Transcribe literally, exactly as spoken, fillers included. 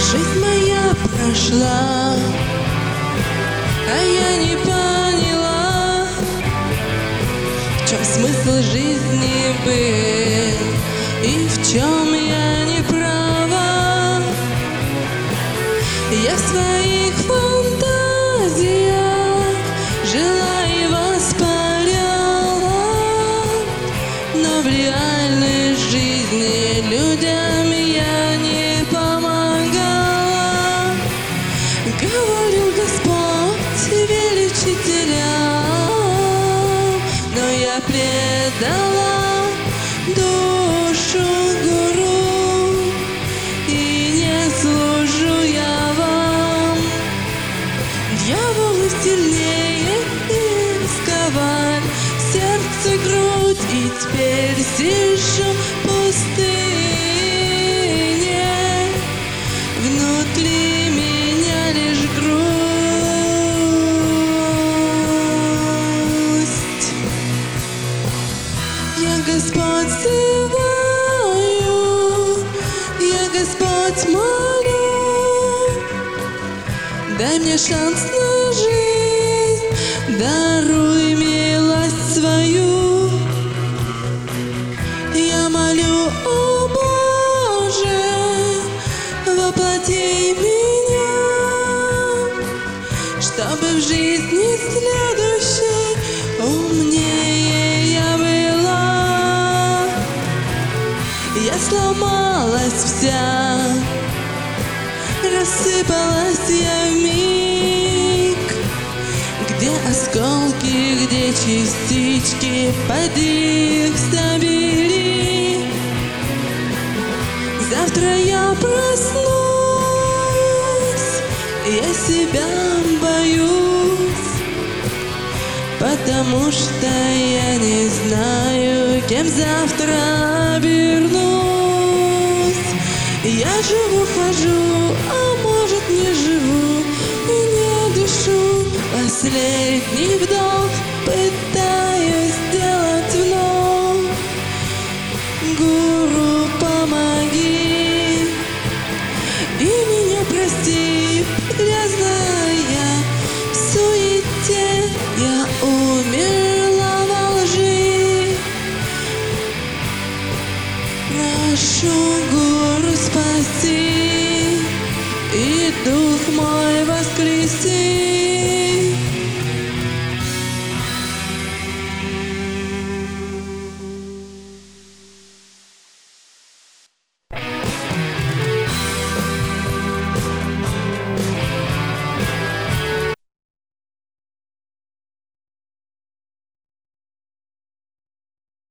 Жизнь моя прошла, а я не поняла, в чем смысл жизни был и в чем я не права. Я в своих фантазиях жила и воспаряла, но в реальной жизни людям я не помогала. Говорил Господь величителям, но я предала душу гуру, и не служу я вам. Дьяволы сильнее сковали сердце, грудь, и теперь сижу в пустыне. Внутри меня лишь грусть. Я, Господь, взываю, я, Господь, молю, дай мне шанс на жизнь, даруй милость свою. Я молю, о Боже, воплоти меня, чтобы в жизни следующей умнее я была. Я сломалась вся, рассыпалась я вмиг, где осколки, где частички, поди их собери. Завтра я проснусь, я себя боюсь, потому что я не знаю, кем завтра обернусь. Я живу, хожу, а может не живу и не дышу. Последний вдох пытаюсь сделать вновь. Гуру, помоги и меня прости, грязная в суете. Я умерла во лжи. Прошу, Гуру, спаси, и дух мой воскреси.